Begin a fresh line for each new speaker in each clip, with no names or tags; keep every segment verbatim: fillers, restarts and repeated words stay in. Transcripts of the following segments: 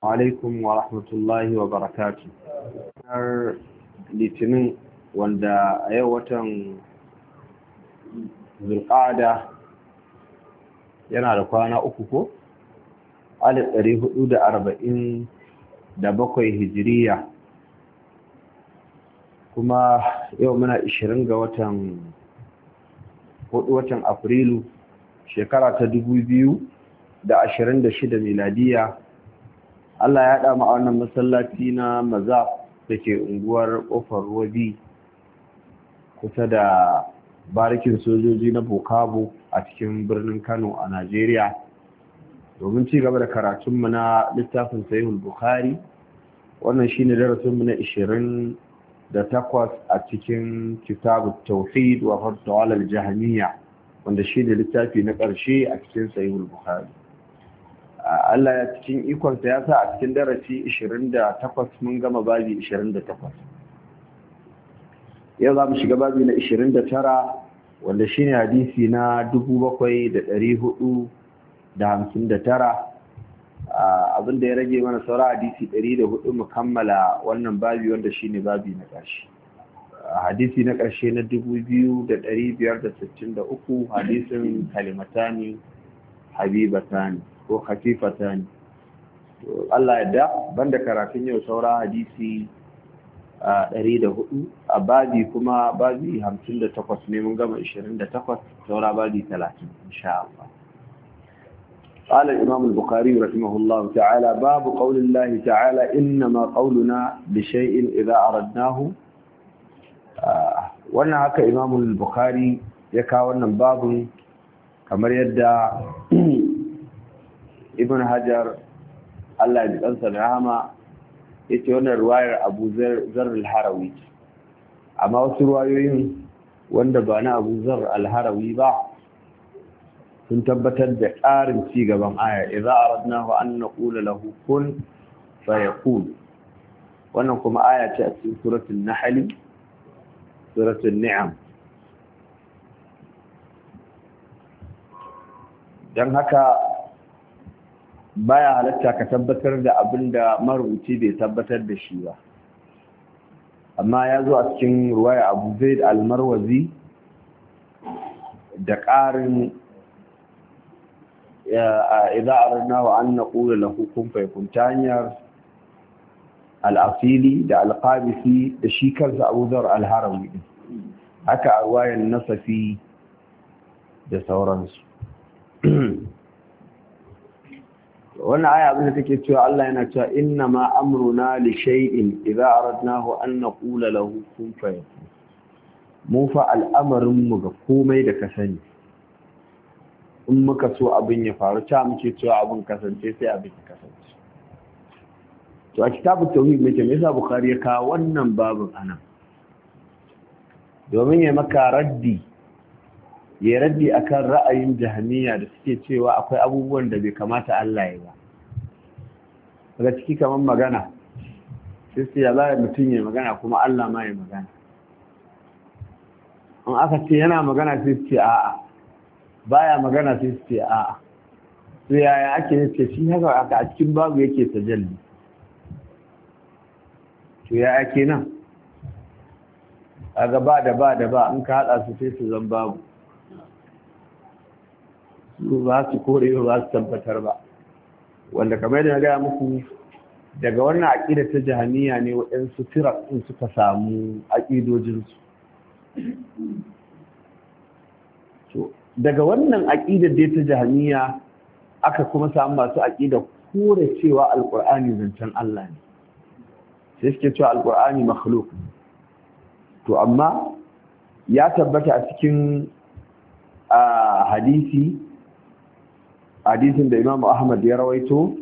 alaikum wa rahmatullahi wa barakatu. Har litinin wanda a yau watan zulqa'ada yana da kwana uku ko alif ɗari hudu da arba'in da bakwai hijiriya, kuma yau muna ishirin ga watan hudu watan afrilu shekara ta dubu biyu da ashirin da shida miladiya. Allah ya haɗa mu a wannan masallaci na Mazaf da ke unguwar ƙofar Ruwabi kusa da barikin sojoji na Bokabo a cikin birnin Kano a Najeriya domin ci gaba da karatunmu na littafin Sahihul Bukhari. Wannan shine darasinmu na ishirin da takwas a cikin Kitabut Tauhid wa Radd ala al-Jahmiyya, wanda shine littafi na ƙarshe a cikin Sahihul Bukhari. Allah ya cikin ikonsa ya sa a cikin darasi ishirin da takwas mun gama babi ishirin da takwas. Yau za mu shiga babi na ishirin da tara, wanda shine hadisi na dubu bakwai da ɗari hudu da hamsin da tara. Abinda ya rage mana saura hadisi ɗari da hudu mu kammala wannan babi, wanda shine babi na ƙarshe. Hadisi na ƙarshe na dubu biyu da ɗari biyar da sittin da uku, hadisin kalimatani habibatani ko khafifata ne. Allah ya da banda karatun yau saura hadisi a ɗari da hudu, a babi kuma babi hamsin da takwas ne, mun gama ishirin da takwas, saura babi talatin insha Allah. قال الإمام البخاري رحمه الله تعالى: باب قول الله تعالى: إنما قولنا لشيء إذا أردناه. wannan haka Imam al-Bukhari ya kawo wannan babun kamar yadda Ibn Hajar Allah ya kansa da rahama yace wannan ruwayar Abu Zar al-Harawi, amma wasu ruwayoyin wanda ba na Abu Zar al-Harawi ba sun tabbatar da ƙarin ci gaban aya: idza aradnahu an naqula lahu kun fayakun. wannan kuma aya ce a cikin suratul Nahl, suratul Ni'am. dan haka baya halatta ka tabbatar da abin da marubuci bai tabbatar da shi ba, amma ya zo a cikin ruwaya Abu Zaid al-Marwazi da ƙarin idza aradnahu an naqula lahu kun fayakun, ta hanyar al-Asili da al-Qabisi da shi kansa Abu Dharr al-Harawi, haka a ruwayar Nasafi da sauransu. wannan aya abin da take cewa Allah yana cewa inna ma amruna li shay'in idza aradnahu an naqula lahu kun fayakun. mu fa al'amarin mu ga komai da ka sani, in muka so abin ya faru ta muke cewa abin kasance sai abin ya kasance. to a kitabut tauhid me ke me yasa Bukhari ya kawo wannan babin anan? domin ya maka raddi ya raddi akan ra'ayin Jahmiya da suke cewa akwai abubuwan da bai kamata Allah ya ba. daga ciki kamar magana, sai sai ya zai mutum ya magana kuma Allah ma ya magana. in aka ce yana magana sai su ce a'a, baya magana sai su ce a'a. sai yaya ake ne ce shi haka aka a cikin babu yake tajalli. to ya ake nan a gaba da ba da ba in ka haɗa su sai su zan babu, ba su kore ba su tabbatar ba. wanda kamar da na gaya muku, daga wannan aƙida ta Jahmiya ne waɗansu firar ɗin suka samu aƙidojinsu. to daga wannan aƙidar dai ta Jahmiya aka kuma samu masu aƙida kore cewa alƙur'ani zancen Allah ne, sai suke cewa alƙur'ani makhluk. to amma ya tabbata a cikin hadisi hadisin da Imam Ahmad ya rawaito,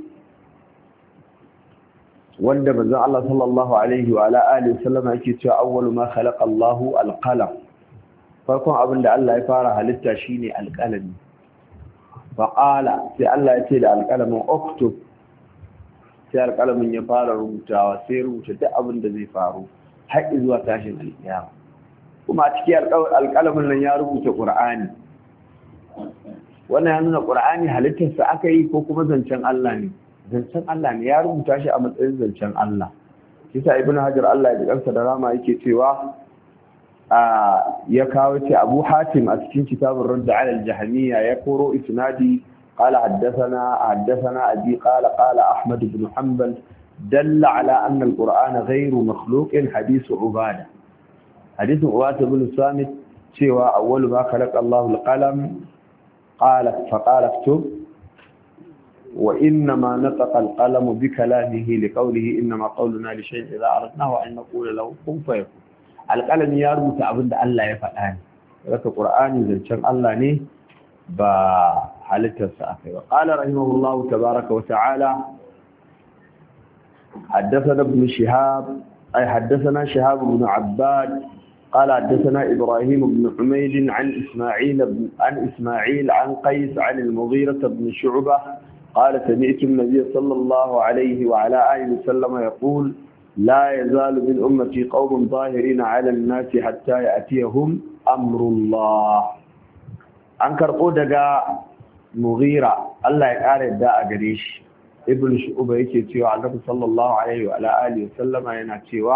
wanda manzon Allah sallallahu alaihi wa ala alihi wasallam yake cewa awwalu ma khalaqa Allahu al-qalam. farkon abin da Allah ya fara halitta shine alƙalami. fa qala, sai Allah ya ce da alƙalamin uktub, sai alƙalamin ya fara rubutawa, sai rubuta duk abin da zai faru har zuwa tashin alƙiyama. kuma a cikin alƙalamin nan ya rubuta Qur'ani. wannan ya nuna ƙur'ani halittarsa aka yi ko kuma zancen Allah ne? zancen Allah ne, ya rubuta shi a matsayin zancen Allah. Kisa Ibn Hajar Allah ya ji kansa da rama yake cewa ya kawo ce Abu Hatim a cikin kitabun Radd ala al-Jahmiyya ya koro isnadi qala haddathana haddathana abi qala qala Ahmad ibn Hanbal dalla ala anna al-Qur'ana ghayru makhluqin hadith Ubada. Hadith Ubada ibn Samit cewa awwalu ma khalaqa Allahu al-qalam qala fa qala aktub wa inna ma nataqa al-qalam bi kalamihi li qawlihi inna ma qawluna li shay'in idha aradnahu an naqula lahu kun fayakun. Alƙalami ya rubuta abin da Allah ya faɗa ne, daga ƙur'ani zancen Allah ne ba halittarsa aka yi ba. Ƙala rahimahullahu tabaraka wa ta'ala, haddasana ibn Shihab, ay haddasana Shihab ibn Abbad, qala haddasana Ibrahim ibn Humayd an Isma'il an Isma'il an Qais an al-Mughira ibn Shu'bah, qala sami'tu an-nabiy sallallahu alayhi wa ala alihi wa sallam yaqul لا يزال من أمتي قوم ظاهرين على الناس حتى يأتيهم أمر الله. أنكر قودة مغيرة الله يقال الداء قريش ابن شعوبة يتيوى على النبي صلى الله عليه وعلى آله وسلم ينتيوى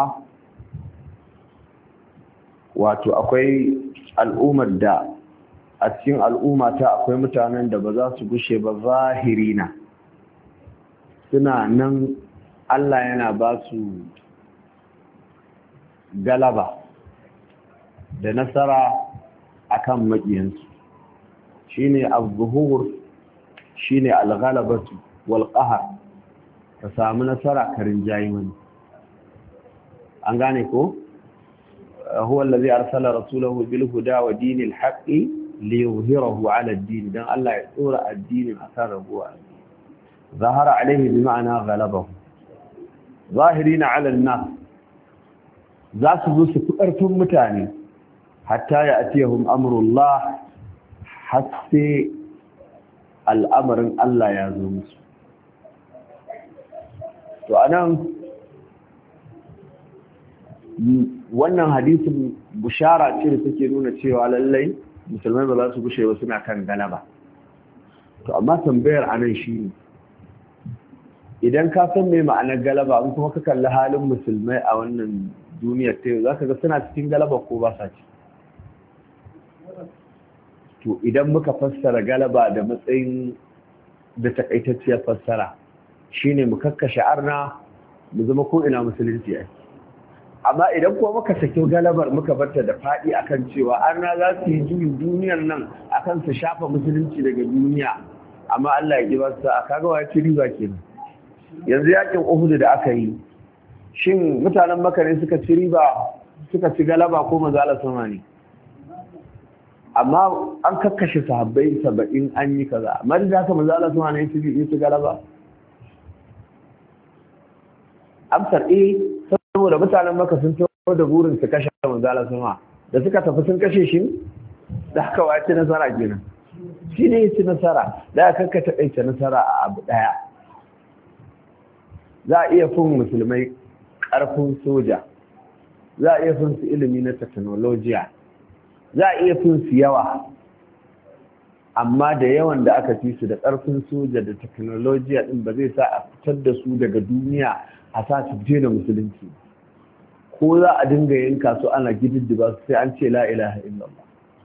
واتو أقوي الأمة الداء أتين الأمة أقوي متعنين دبزاس بشي بظاهرين سنة نن Allah yana ba su galaba da nasara akan maƙiyansu. Shine az-zuhur, shine al-ghalabatu wal qahr, ka samu nasara karin jayi wani. An gane ko? Huwa allazi arsala rasulahu bil huda wa dinil haqqi liyuzhirahu ala ad-din, dan Allah ya tsora addinin akan rabuwa. Zahara alaihi bi ma'ana ghalabahu. ظاهرين على الناس za su zo su fi ƙarfin mutane hatta ya atiyahum amrullah har sai al'amarin Allah ya zo musu. To anan wannan hadisin bushara ce da take nuna cewa lallai musulmai ba za su gushe ba suna kan galaba. To amma tambayar anan shine, idan ka san mai ma'anar galaba in kuma ka kalli halin musulmai a wannan duniyar ta yau za ka ga suna cikin galaba ko ba sa ci. To idan muka fassara galaba da matsayin da takaitacciyar fassara shine mu kakkashe arna mu zama ko ina musulunci ai. Amma idan kuma muka saki galabar muka barta da faɗi akan cewa arna za su yi juyin duniyar nan akan su shafa musulunci daga duniya, amma Allah ya ji ba su a kaga wa ci riba kenan. Yanzu yakin Uhud da aka yi, shin mutanen Makka ne suka ci riba suka ci galaba ko manzo Allah sama ne? Amma an kakkashe sahabbai saba'in an yi kaza, amma da haka manzo Allah sama ne ya ci galaba? Amsar eh, saboda mutanen Makka sun tawo da burin su kashe manzo Allah sama, da suka tafi sun kashe shi, da haka wace nasara kenan. Shi ne ya ci nasara, da aka kakka taƙaita nasara a abu ɗaya. Za a iya fin musulmai ƙarfin soja, za a iya fin su ilimi na teknolojiya, za a iya fin su yawa, amma da yawan da aka fi su da ƙarfin soja da teknolojiya ɗin ba zai sa a fitar da su daga duniya a sa su je da musulunci. Ko za a dinga yanka su ana gididdiba su sai an ce la ilaha illallah.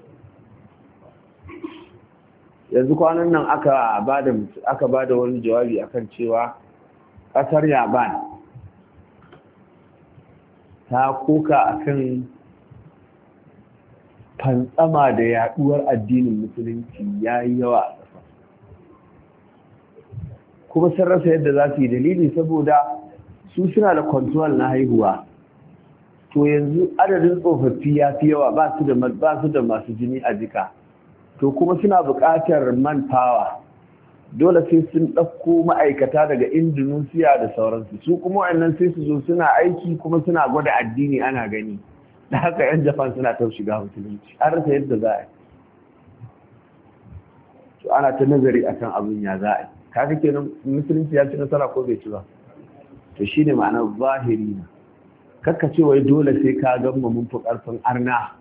Yanzu kwanan nan aka ba da aka ba da wani jawabi akan cewa ƙasar Yaban ta koka akan fantsama da yaduwar addinin musulunci yayi yawa a ƙasa, kuma sun rasa yadda za su yi dalili saboda su suna da control na haihuwa. To yanzu adadin tsofaffi ya fi yawa, ba su da ba su da masu jini a jika, to kuma suna buƙatar manpower. Dole sai sun ɗauko ma'aikata daga Indonesia da sauransu, su kuma wannan sai su zo suna aiki kuma suna gwada addini ana gani, da haka 'yan Japan suna ta shiga musulunci, an rasa yadda za a yi. To ana ta nazari akan abin ya za a yi, kaga kenan musulunci ya ci nasara ko bai ci ba. To shi ne ma'anar zahiri na, kakka ce wai dole sai ka gama mun fi ƙarfin arna.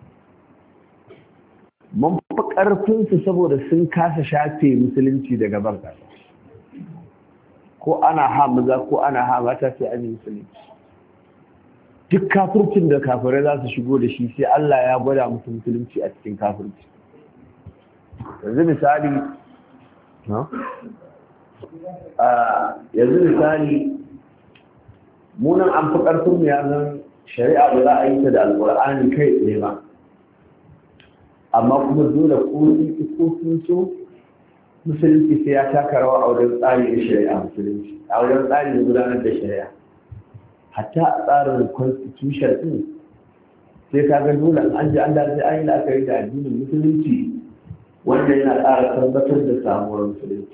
Mun fi ƙarfinsu saboda sun kasa shafe musulunci daga barka. ko ana ha maza ko ana ha mata sai an yi musulunci. Duk kafircin da kafirai za su shigo da shi sai Allah ya gwada musu musulunci a cikin kafirci. Yanzu misali yanzu misali munan an fi ƙarfin mu yazan shari'a ba za a yi ta da alƙur'ani kai tsaye ba, amma kuma dole ko sun so musulunci sai ya taka rawa a wajen tsari da shari'a musulunci, a wajen tsari da gudanar da shari'a. Hatta a tsarin constitution ɗin sai ka ga dole an ji an dace an yi la'akari da addinin musulunci wanda yana ƙara tabbatar da samuwar musulunci.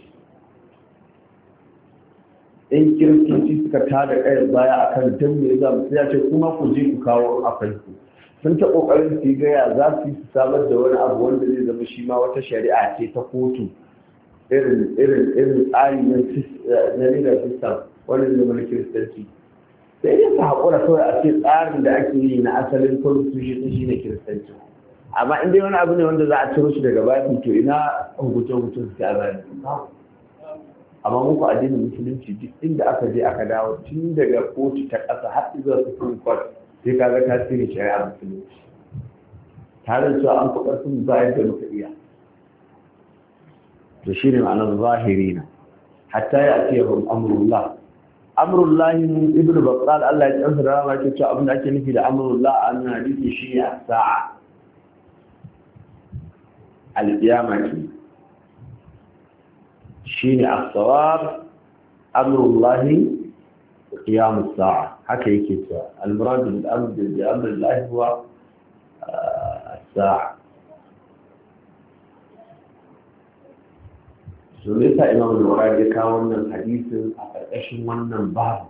In kiristoci suka tada ƙayar baya akan dan me za mu ya ce kuma ku je ku kawo afirku sun ta ƙoƙarin su gaya za su yi su samar da wani abu wanda zai zama shi ma wata shari'a ce ta kotu irin irin irin tsari na legal system wanda zai zama na kiristanci. Sai dai su haƙura kawai a ce tsarin da ake yi na asalin constitution shi ne kiristanci. Amma in dai wani abu ne wanda za a ciro shi daga baya to ina hukuce-hukucen su ta zai. Amma muku addinin musulunci duk inda aka je aka dawo tun daga kotu ta ƙasa har zuwa supreme court sai ka ga tasiri shari'a musulunci. Tare da cewa an fi ƙarfin bayan da muka iya. To shi ne ma'anar zahiri na. Hatta ya ce hum amrullah. Amrullahi ibnu Battal Allah ya tsansa da rama ke cewa abin da ake nufi da amrullah a nan hadisi shi ne as-sa'a. Al-qiyama ce. Shi ne as-sawab amrullahi qiyamus sa'a. Haka yake cewa al-murad bil amr bi amrillahi huwa as-sa'a. So ne sa Imam al-Bukhari ya kawo wannan hadisin a ƙarƙashin wannan babu.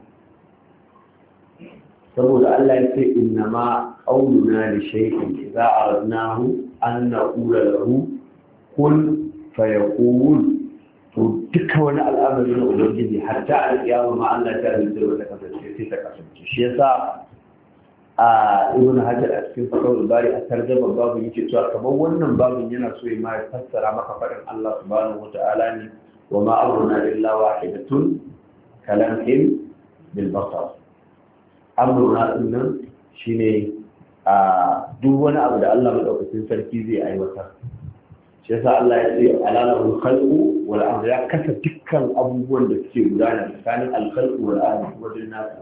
Saboda Allah ya ce inna ma qawluna li shay'in idza aradnahu an naqula lahu kun fayaqul. To duka wani al'amari na ubangiji hatta al-qiyama ma Allah ta rubuta wata kasance sai ta kasance. Shi yasa a Ibn Hajar a cikin Fathul Bari a tarjuma babu yake cewa kamar wannan babun yana so ya ma fassara maka faɗin Allah subhanahu wata'ala ne wa ma amruna illa wahidatun kalamhim bil basar. Amruna dinnan shine a duk wani abu da Allah madaukakin sarki zai aiwatar. Shi yasa Allah ya ce alalahul khalqu wal amr, ya kasa dukkan abubuwan da suke gudana tsakanin al-khalqu wal amr wajen nasu.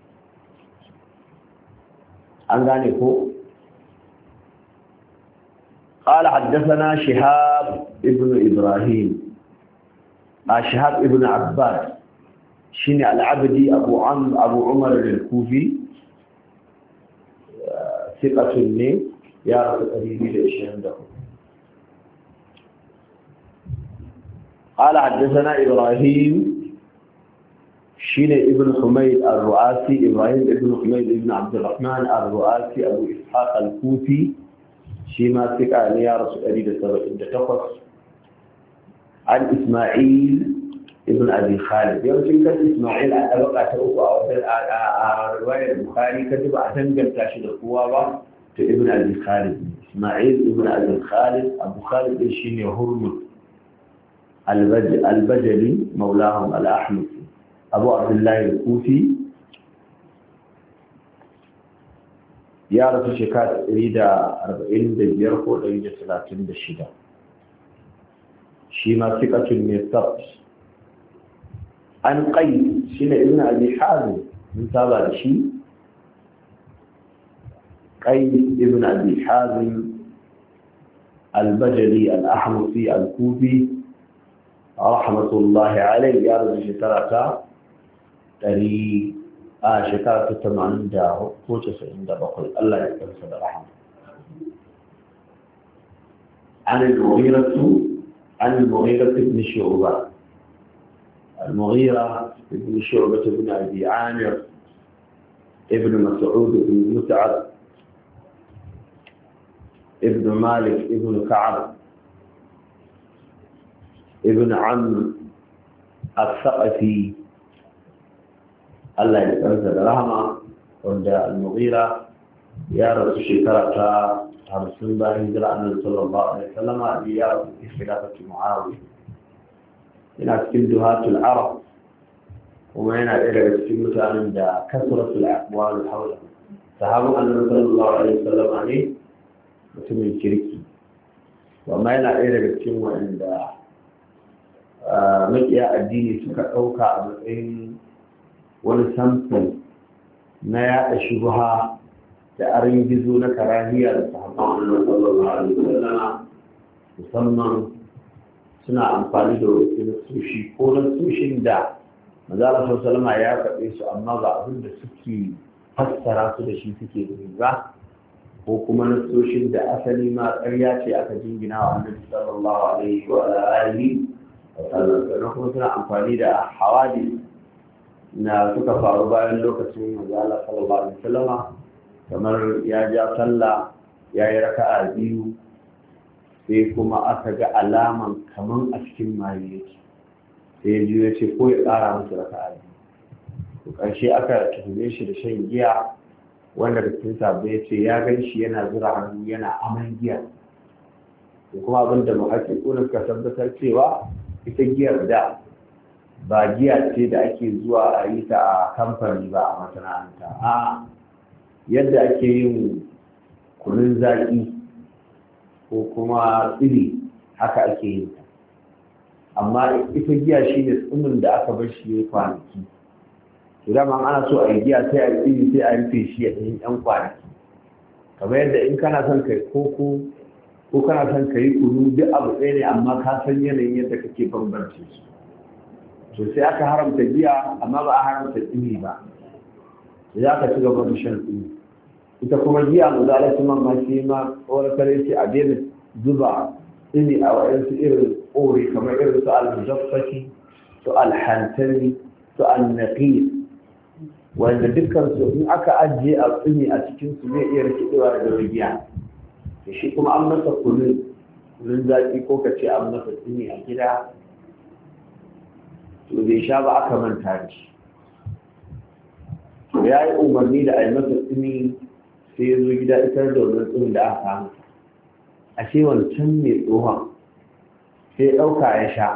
an gane ko قال حدثنا شهاب ابن إبراهيم شهاب ابن عباد شيني العبدي أبو عم أبو عمر الكوفي ثقة لي يا رب أريد إيش عنده. قال حدثنا إبراهيم شيني ابن حميد الرؤاسي إبراهيم ابن حميد ابن عبد الرحمن الرؤاسي أبو إسحاق الكوفي شيما ثقة يا رسول الله تقص عن إسماعيل ابن أبي خالد يمكن كان إسماعيل أبقى تأوى رواية البخاري كتب أتنقل تاشد القوة ابن أبي خالد إسماعيل ابن أبي خالد أبو خالد الشيني هرمز البجلي مولاهم الأحمد أبو عبد الله الكوفي ya rasu shekara ɗari da arba'in da biyar ko ɗari da talatin da shida shi ma sikatun ne sabt an ƙai shi ne ibn abi hazim mun saba da shi ƙai ibn abi hazim albajali al-ahmusi al-kufi rahmatullahi alayhi ya rasu shekara ta ɗari a shekara ta tamanin da ko casa'in da bakwai Allah ya kansa da rahama. An al-Mughiratu an al-Mughiratu ibn Shu'ba al-Mughira ibn Shu'ba ibn Abi Amir ibn Mas'ud ibn Mut'ab ibn Malik ibn Ka'ab ibn Amr al-Thaqafi Allah ya karanta da rahama wanda al-Mughira ya rasu shekara ta hamsin bayan hijira annabi sallallahu alaihi wasallam a ya rasu khilafati Muawiya ina cikin duhatul arab kuma yana ɗaya daga cikin mutanen da kasratul aqwal hawla sahabban annabi sallallahu alaihi wasallam ne mutumin kirki amma yana ɗaya daga cikin wanda makiya addini suka ɗauka a matsayin wani samfur na yaɗa shubha da arin gizo na karahiya da sahabban annabi sallallahu alaihi wasallam musamman suna amfani da wasu nasoshi ko nasoshin da manzala sallallahu alaihi ya faɗe su amma ba abin da suke fassara su da shi suke yi ba ko kuma nasoshin da asali ma ƙarya ce aka jingina wa annabi sallallahu alaihi wa alihi wa sallam kuma suna amfani da hawadi na suka faru bayan lokacin manzala sallallahu alaihi wasallama kamar ya ja sallah ya yi raka'a biyu sai kuma aka ga alaman kaman a cikin maye yake sai ya ya ce ko ya ƙara musu raka'a biyu ƙarshe aka tuhume shi da shan giya wanda da cikin sabbai ya ce ya gan shi yana zura hannu yana aman giya da kuma abin da muhaƙiƙuna suka tabbatar cewa ita giyar da ba giya ce da ake zuwa a yi ta a kamfani ba a masana'anta a yadda ake yin kunun zaƙi ko kuma tsiri haka ake yin ta amma ita giya shi ne tsumin da aka bar shi ya kwanaki to dama ana so a yi giya sai a tsiri sai a rufe shi a cikin yan kwanaki kamar yadda in kana son kai koko ko kana son ka yi kunu duk abu ɗaya ne amma ka san yanayin yadda kake bambance su to sai aka haramta giya amma ba a haramta tsiri ba sai aka ci gaba da shan tsiri ita kuma giya mu zala kuma ma shi ma tsoratar ce a daina zuba tsiri a waɗansu irin ƙori kamar irin su al-mujaffaki su al-hantari su al-naqi wanda dukkan su in aka ajiye a tsiri a cikin su zai iya rikidewa daga giya da shi kuma an masa kunun kunun zaki ko ka ce an masa tsiri a gida to bai sha ba aka manta da shi ya yi umarni da a yi masa tsiri sai ya zo gida ita da wannan tsirin da aka samu ashe wancan mai tsohon sai ɗauka ya sha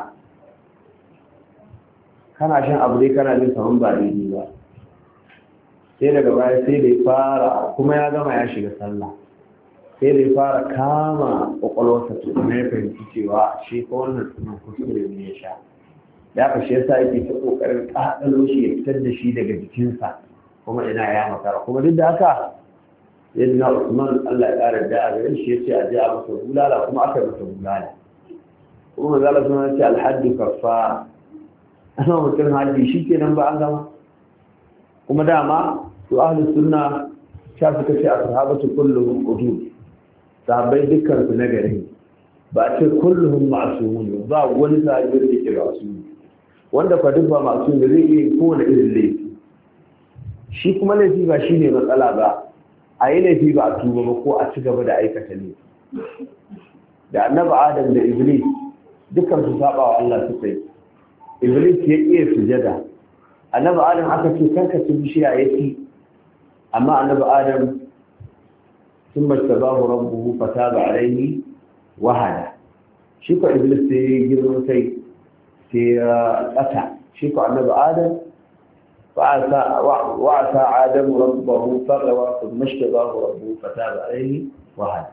kana shan abu dai kana jin saman ba daidai ba sai daga baya sai da ya fara kuma ya gama ya shiga sallah sai da ya fara kama ƙwaƙwalwarsa to kuma ya fahimci cewa shi ko wannan tsirin kuskure ne ya sha da aka shi yasa yake ta ƙoƙarin ƙaƙalo shi ya fitar da shi daga jikinsa kuma ina ya makara kuma duk da haka yadda Usman Allah ya ƙara da a gare shi yace a je a masa bulala kuma aka masa bulala kuma manzala sun ce alhaddu kaffara ana mutum haddi shikenan ba an gama kuma dama to ahlus sunna sha suka ce ashabatu kulluhum udud sahabbai dukkan su na gari ba ce kulluhum ma'sumun ba wani sahabi da yake ma'sum wanda fa duk ba ma'sum da zai yi kowane irin laifi shi kuma laifi ba shine matsala ba a yi laifi ba a tuba ba ko a ci gaba da aikata ne da annabi adam da iblis dukkan su saba wa Allah suka yi iblis ya iya sujada annabi adam aka ce kanka ci bishiya ya ci amma annabi adam sun mastabahu rabbuhu fataba alaihi wahada shi ko iblis sai ya girman kai sai ya tsata shi ko annabi adam وعسى, وعسى آدم ربه فغوى ثم اجتباه ربه فتاب عليه وهدى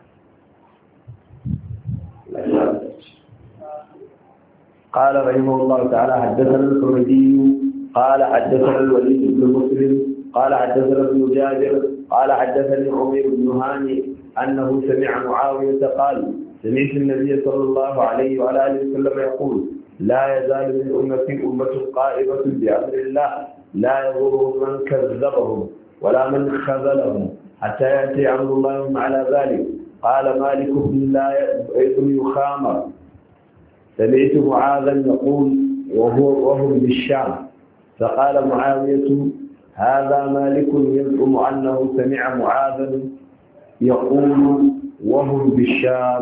قال رحمه الله تعالى حدثنا الحميدي قال حدثنا الوليد بن مسلم قال حدثنا ابن جابر قال حدثني عمير بن هاني أنه سمع معاوية قال سمعت النبي صلى الله عليه وعلى آله وسلم يقول لا يزال من أمتي أمة قائمة بأمر الله لا يضرهم من كذبهم ولا من خذلهم حتى يأتي أمر الله على ذلك قال مالك بن يخامر سمعت معاذا يقول وهو وهم بالشام فقال معاوية هذا مالك يزعم أنه سمع معاذا يقول وهم بالشام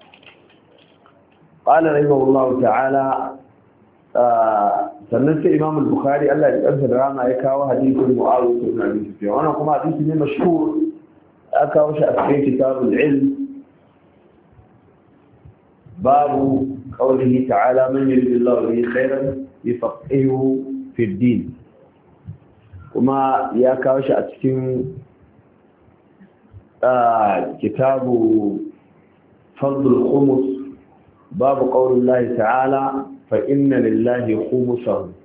قال رحمه الله تعالى sannan sai Imam al-Bukhari Allah ya kansa da rama ya kawo hadisin Muawiya ibn Abi Sufyan wannan kuma hadisi ne mashhur aka kawo shi a cikin kitabul ilm babu qawlihi ta'ala man yuridillahu bihi khairan yufaqihuhu fi ad-din kuma ya kawo shi a cikin kitabu fadlul khumus babu qaulullahi ta'ala fa inna lillahi khumusahu.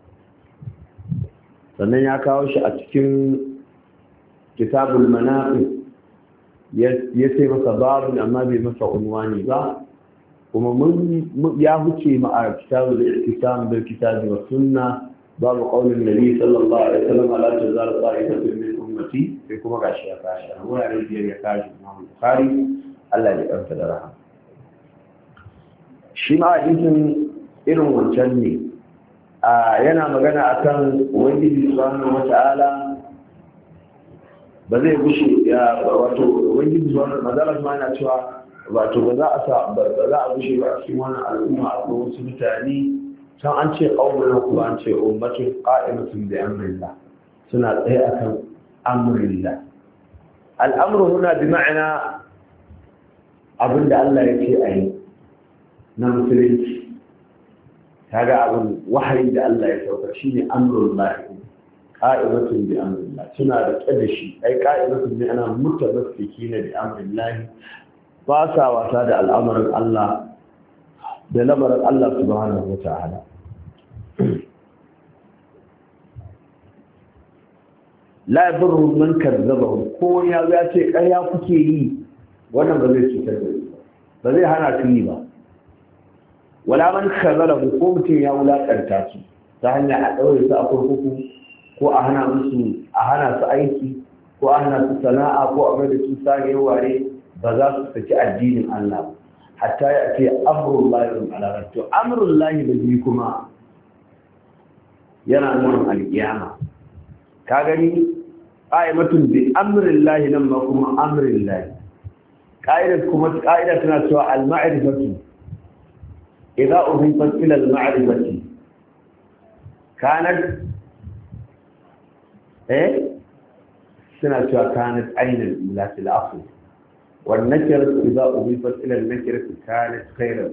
sannan ya kawo shi a cikin kitabul manaqib ya ce masa babu amma bai masa unwani ba, kuma mun ya huce ma a kitabul ihtisam bil kitabi was sunna babu qaulin nabi sallallahu alaihi wasallam la tazalu ta'ifatun min ummati, sai kuma gashi ya kashi a wuraren biyar ya kashi Imam Bukhari Allah ya karanta da rahama. shi ma hadisin irin wancan ne, yana magana akan ubangiji subhanahu wata'ala ba zai gushe ya wato ubangiji subhanahu wata'ala ma yana cewa wato ba za a sa ba za a gushe ba a cikin wannan al'umma a wasu mutane can an ce qaumun kuma an ce ummatun qa'imatun bi amrillah, suna tsaye akan amrillah. al'amru huna bi ma'ana abinda Allah ya ce ayi na musulunci, kaga abin wahayi da Allah ya saukar shine amrullah, qa'imatun bi amrillah, suna da kada shi ai qa'imatun bi ana mutamassikina bi amrillah, ba sa wasa da al'amarin Allah da lamarin Allah subhanahu wata'ala. la yadurru man kazzabahu, ko ya ga ce ƙarya kuke yi, wannan ba zai cutar da ba ba zai hana su yi ba. wala man khazalahu, ko mutum ya wulakanta su ta hanyar a ɗaure su a kurkuku, ko a hana musu a hana su aiki, ko a hana su sana'a, ko a mai da su sage ware, ba za su saki addinin Allah hatta ya ce amrullahi ala to amrullahi da bi kuma yana nuna alƙiyama. ka gani qa'imatun bi amrillahi nan ma kuma amrillahi. ƙa'idar kuma ƙa'ida tana cewa al-ma'rifatu idza udifat ila al-ma'rifati kanat eh suna cewa kanat ainul ila fil asl wan nakiratu idza udifat ila al-nakirati kanat khayran.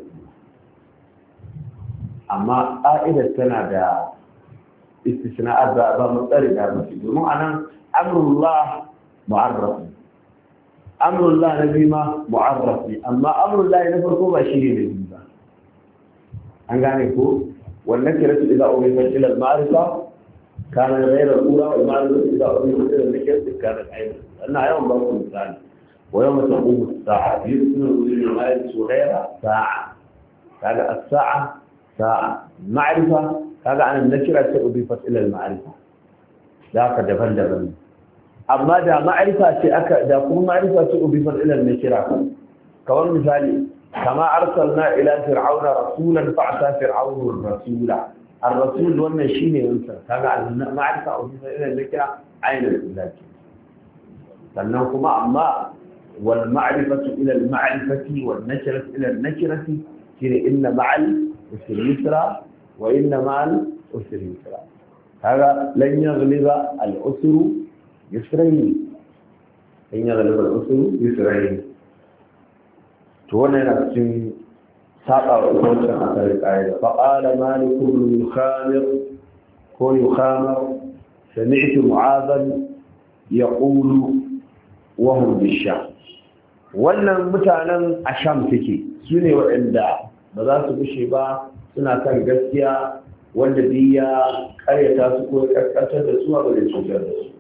amma ƙa'idar tana da istisna'at da ba mutsarida ba, domin anan amrullah mu'arraf, amrullah nabi ma mu'arraf ne, amma amrullah na farko ba shi ne nabi ba. an gane ko wannan kiratu idza udifat ila al-ma'rifa kana ghayra al-ula wal ma'rifa idza udifat ila al-nakirati kana ayna. ana yawan ba ku misali wa yawma taqumu as-sa'a yusnu al-ma'rifa ghayra sa'a, kaga as-sa'a sa'a, ma'rifa kaga anan nakira ce udifat ila al-ma'rifa, da ka daban-daban. amma da ma'rifa ce aka da kuma ma'rifa ce udifat ila al-nakira, kamar misali kama arsalna ila fir'auna rasulan fa'ata fir'aunu ar-rasula, ar-rasul wannan shine wansa, kaga ma'rifa udifat ila al-nakira ainul ilaki. sannan kuma amma wal ma'rifatu ila al-ma'rifati wan nakiratu ila al-nakirati shine inna ma'al usri yusra وإن مع العسر يسرا. هذا لن يغلب العسر يسرين، لن يغلب العسر يسرين. تونا نفسي ساقا وقوتا أثر الآية. فقال مالك بن يخامر كون يخامر سمعت معاذا يقول وهم بالشام. wannan mutanen a sham suke, su ne waɗanda ba za su bushe ba suna kan gaskiya, wanda bi ya karyata su ko karkatar da su ba da cutar da su.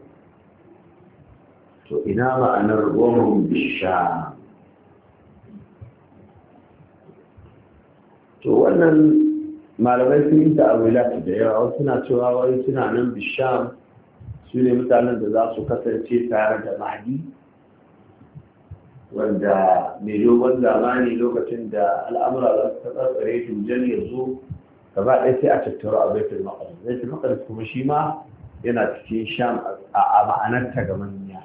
to ina ma'anar wahum bisha? to wannan malamai sun yi ta'awilat da yawa, suna cewa wai suna nan bisham su ne mutanen da za su kasance tare da mahdi, wanda mai dogon zamani lokacin da al'amura za su tsare tujen ya zo gaba ɗaya sai a tattaro a baitul maqdis. baitul maqdis kuma shi ma yana cikin sham a ma'anarta ga manya,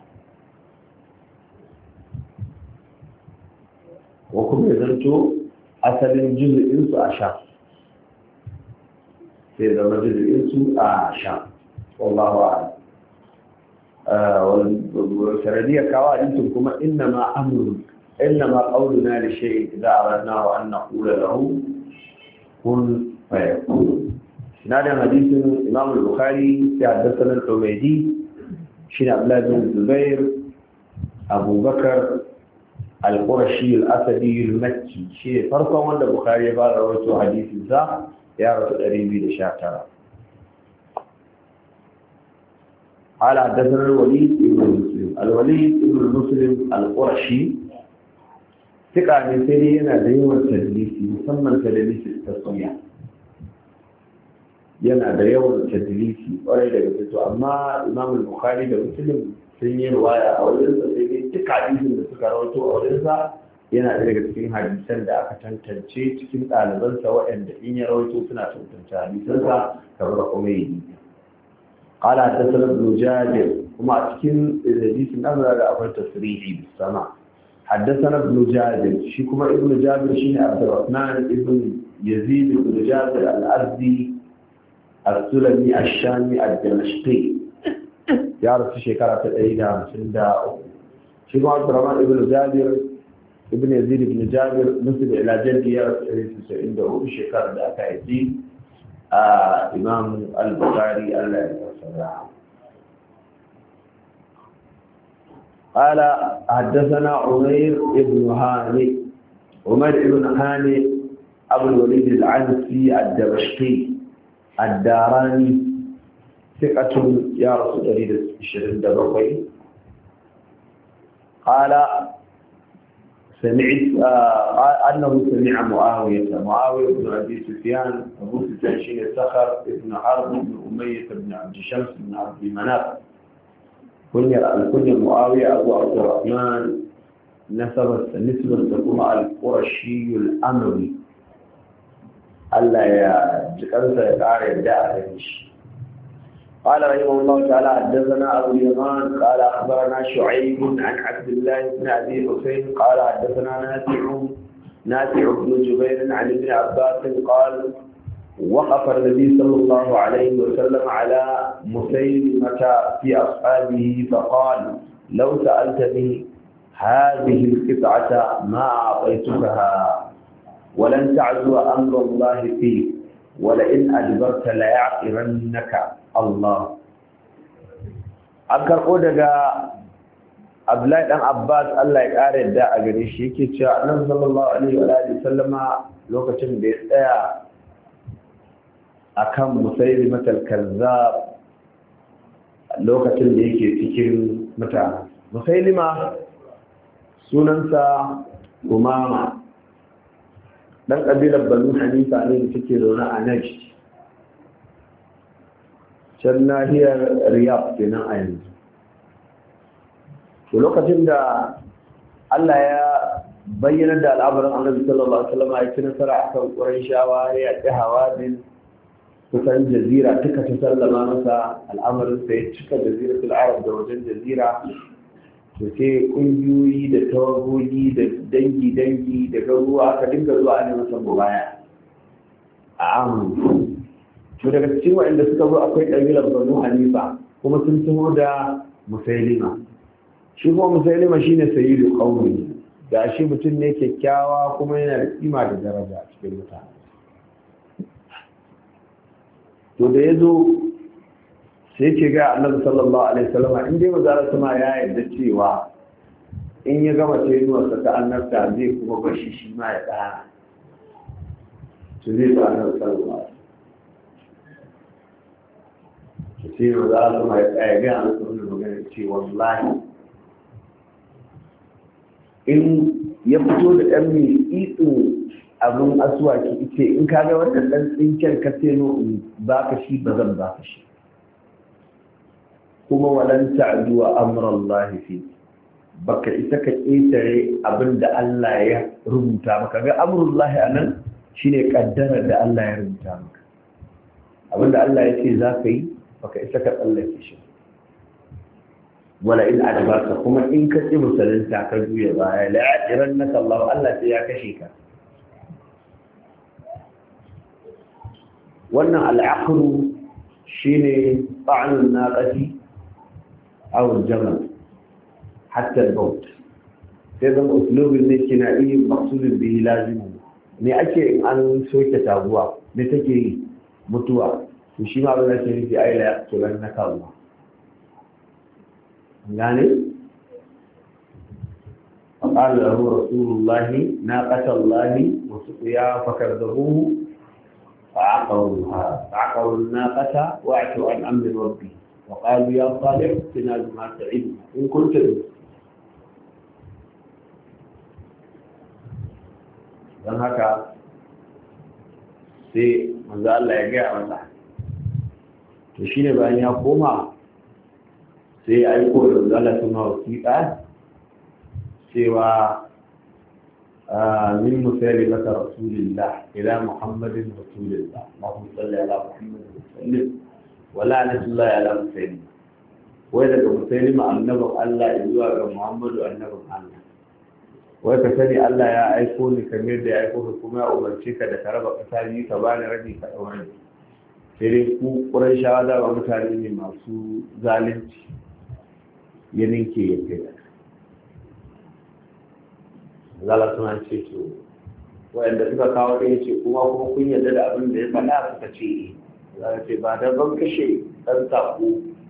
ko kuma ya zanto asalin juzu'insu a sham, sai zama juzu'insu a sham. wallahu a'lam. والسردية كوائنتم كما إنما أمر إنما قولنا لشيء إذا أردناه أن نقول له كن فيكون. isnadin hadisin Imam al-Bukhari sai haddathana al-Umaydi shine Abdullah bin Zubair Abu Bakar al-Qurashi al-Asadi al-Makki shi farkon wanda Bukhari ya fara rawaito hadisin sa ya rasu ɗari biyu da sha tara. قال حدثنا الوليد بن مسلم الوليد بن مسلم القرشي ثقة من سيدنا ديوان تدليسي مسمى تدليس التصوية yana da yawan tadlisi ƙwarai da gaske amma Imam al-Bukhari da Muslim sun yi riwaya a wajen sa sai dai duk hadisin da suka rawaito a wajen sa yana daga cikin hadisan da aka tantance cikin ɗaliban sa waɗanda in ya rawaito suna tantance hadisan sa kamar Umayyi قال حدثنا ابن جابر وما أتكلم الحديث الأمر على أول تصريحي بالسماع حدثنا ابن جابر شيكما ابن جابر شين عبد الرحمن ابن يزيد ابن جابر الأرضي السلمي الشامي الدمشقي يعرف شيكارة الأيدة مسندا شيكما عبد الرحمن ابن جابر ابن يزيد ابن جابر نسب إلى جدي يعرف عنده شيكارة الأكايدي آه إمام البخاري الله يرحمه قال حدثنا عمير بن هاني عمير بن هاني أبو الوليد العنسي الدمشقي الداراني ثقة يا رسول الله الشريف الدبقي قال سمعت آه أنه سمع معاوية معاوية بن أبي سفيان أبو سفيان شين سخر بن حرب بن أمية بن عبد شمس بن عبد مناف كنيا الكنيا معاوية أبو عبد الرحمن نسبة نسبة تكون القرشي الأموي ألا يا جكرت يقارئ الداء قال رحمه الله تعالى حدثنا أبو اليمان قال أخبرنا شعيب عن عبد الله بن أبي حسين قال حدثنا نافع نافع بن جبير عن ابن عباس قال وقف النبي صلى الله عليه وسلم على مسيلمة في أصحابه فقال لو سألتني هذه القطعة ما أعطيتكها ولن تعزو أمر الله فيه ولئن أدبرت ليعقرنك Allah an karɓo daga Abdullahi dan Abbas Allah ya ƙara yadda a gare shi yake cewa Annabi sallallahu alaihi wa alihi sallama lokacin da ya tsaya akan Musaylimah al-Kazzab lokacin da yake cikin mutane Musaylima sunansa Umama dan kabilar Banu Hanifa ne da take zaune a Najd can nahiyar Riyadh kenan a yanzu to lokacin da Allah ya bayyana da al'amarin Annabi sallallahu alaihi wasallam ya ci nasara akan Qurayshawa ya ci Hawazin kusan jazira duka ta sallama masa al'amarin sai ya cika jaziratul Arab da wajen jazira to sai kungiyoyi da tawagogi da dangi dangi da garuwa aka dinga zuwa ne masa mubaya a amu to daga cikin waɗanda suka zo akwai ƙabilar Banu Hanifa kuma sun taho da Musailima shi kuma Musailima shine sayyidu qaumi ga shi mutum ne kyakkyawa kuma yana da kima da daraja a cikin mutane to da yazo sai ce ga Annabi sallallahu alaihi wasallam in dai mazara sama ya yarda cewa in ya gama tainuwarsa ta annabta zai kuma bashi shi ma ya tsaya to zai ba Annabi sallallahu alaihi sai ba za su mai tsaye gaya a nasarar magana ce wallahi in ya fito da ɗan mai itsin abin asuwaki ita in ka ga wannan ɗan tsinken ka teno in ba ka shi ba zan ba ka shi kuma walan ta'duwa amran lahi fi baka isa ka ƙetare abin da Allah ya rubuta maka ga amrul lahi anan shine kaddarar da Allah ya rubuta maka abin da Allah ya ce za ka yi baka isa ka tsallake shi wala in adbarka kuma in ka ci musulunta ka juya baya la ya'tirannaka Allah Allah sai ya kashe ka wannan al'aqru shine ta'anun naqati aw al-jamal hatta al-maut sai zan uslubin ne kina'i maqsudun bihi lazimu me ake in an soke taguwa me take yi mutuwa to shi ma abin da ke nufi ai la yaqtulan naka Allah gane فقال له رسول الله ناقة الله وسقيا فكذبوه فعقروها فعقروا الناقة واعتوا عن أمر ربي وقالوا يا صالح ائتنا بما تعدنا إن كنت don haka sai manzo Allah ya gaya masa to shine bayan ya koma sai ya aiko da zalla kuma wasiƙa cewa min musalimata rasulillah ila muhammadin rasulillah Allahumma salli ala muhammadin wa sallim wa la'natullahi ala musalim wai daga musalima annabin Allah zuwa ga muhammadu annabin Allah wai ka sani Allah ya aiko ni kamar da ya aiko ka kuma ya umarce ka da ka raba ƙasa biyu ka bani rabi ka ɗau rabi sai dai ku ƙurayshawa da ba mutane ne masu zalunci ya ninke ya kai da zala suna ce to wayanda suka kawo ɗaya ce kuma kuma kun yarda da abin da ya faɗa suka ce za ce ba da ban kashe ɗan saƙo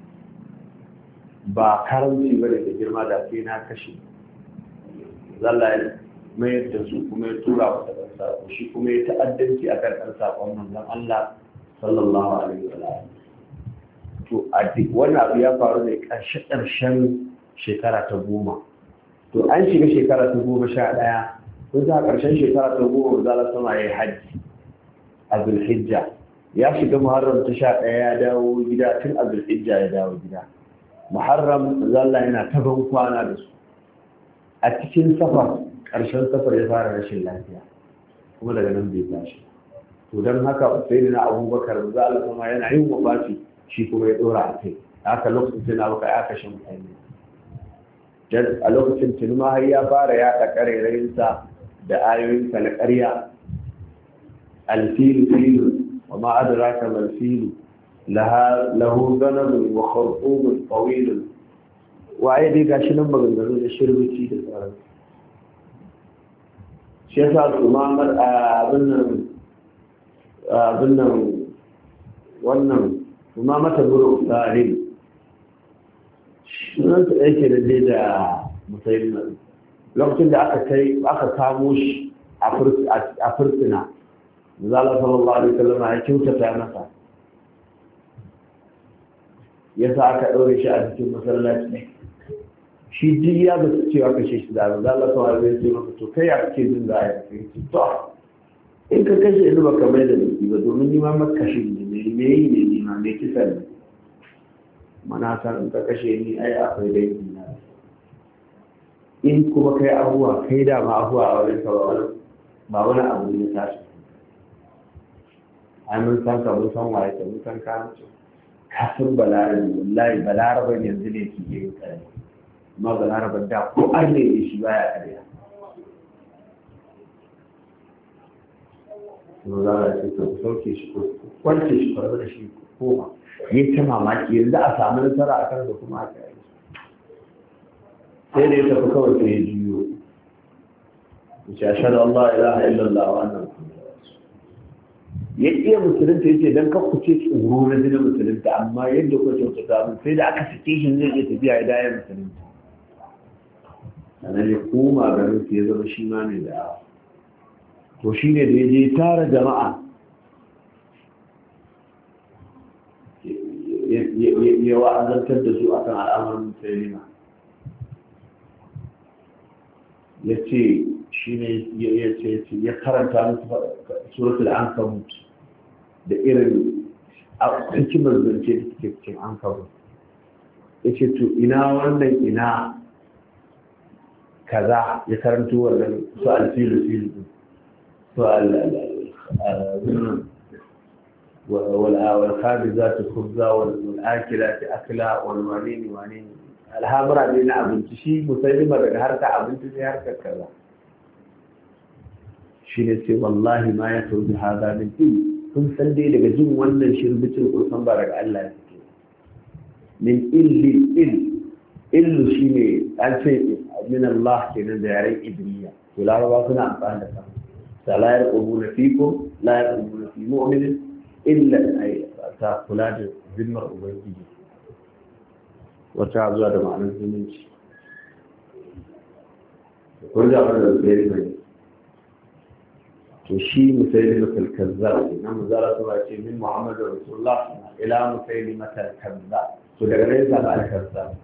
ba karanci ba da girma da sai na kashe zalla ya mayar da su kuma ya tura wata ɗan saƙo shi kuma ya ta'addanci a kan ɗan saƙon manzon Allah sallallahu alaihi wa sallam to a wannan abu ya faru ne ƙarshe ƙarshen shekara ta goma to an shiga shekara ta goma sha ɗaya kun sa ƙarshen shekara ta goma zalla sama ya yi hajji a zulhijja ya shiga muharram ta sha ɗaya ya dawo gida tun a zulhijja ya dawo gida muharram zalla yana ta ban kwana da su a cikin safar ƙarshen safar ya fara rashin lafiya kuma daga nan bai tashi to don haka sai na abubakar za a kuma yana yin wabati shi kuma ya ɗora a kai haka lokacin na baka ya kashe mutane a lokacin tunuma har ya fara yaɗa ƙarairayinsa da ayoyinsa na ƙarya alfilu filu wa ma adraka mal filu lahu zanabun wa kharqubun tawilun waye dai gashi nan maganganu da shirbici da tsaron shi yasa kuma abin nan abin nan wannan kuma mata buru tsari sunan ta yake da dai da musayin lokacin da aka kai aka kamo shi a fursuna zala sallallahu alaihi wasallam ya kyautata masa yasa aka ɗaure shi a cikin masallaci shi ji ya ga cewa kashe shi da ba Allah ta zai ce maka to kai ya kake jin da ya kai to in ka kashe ni baka mai da ni ba domin ni ma makashi ne me me yi ne ni ma me kisa ne mana san in ka kashe ni ai akwai dai ni in kuma kai abuwa kai da ma abuwa a wurin ka ba wani ba wani abu ne tashi ai mun san ka mun san waye ka mun san ka kafin balarabe wallahi balarabe yanzu ne ke yin kare amma balarabe da ko an ne shi baya kariya to za a ce to sauke shi ko kwance shi farko da shi ko yi ta mamaki yanzu a samu nasara a kan da kuma aka yi sai da ya tafi kawai sai ya juyo ya shaɗa Allah ilaha illallah wa annan ya iya musulunta ya ce don kakkuce tsoro na jinin musulunta amma yadda kuwa kyautata mun sai da aka sake shi zai iya tafiya ya daya musulunta sannan ya koma garin su ya zama shi ma mai da to shi ne da ya je tara jama'a ya wa'azantar da su akan al'amarin musulma ya ce shi ne ya karanta musu suratul ankabut da irin hikimar zance da suke cikin ankabut ya ce to ina wannan ina kaza ya karanto wannan su alfilu filu su al-zunan والخابزات خبزا والآكلات أكلا والوانين وانين الهامرة لنا أبنتي شيء مسلمة بهركة أبنتي في هركة كذا شيء والله ما يخرج هذا من إل كن سندي لك جم ولا شربت القرآن بارك الله من إل إل إل شيء ألف من الله كنا داري إبرية ولا ربنا أنفعنا فلا يرقبون فيكم لا يرقبون في مؤمن illa ai ta kula da zimmar ubangiji wata zuwa da ma'anar zumunci kun da wannan da yake mai to shi musailima al-kazzab na manzara ta ce min muhammadu rasulullah ila musailima al-kazzab to daga nan sa al-kazzab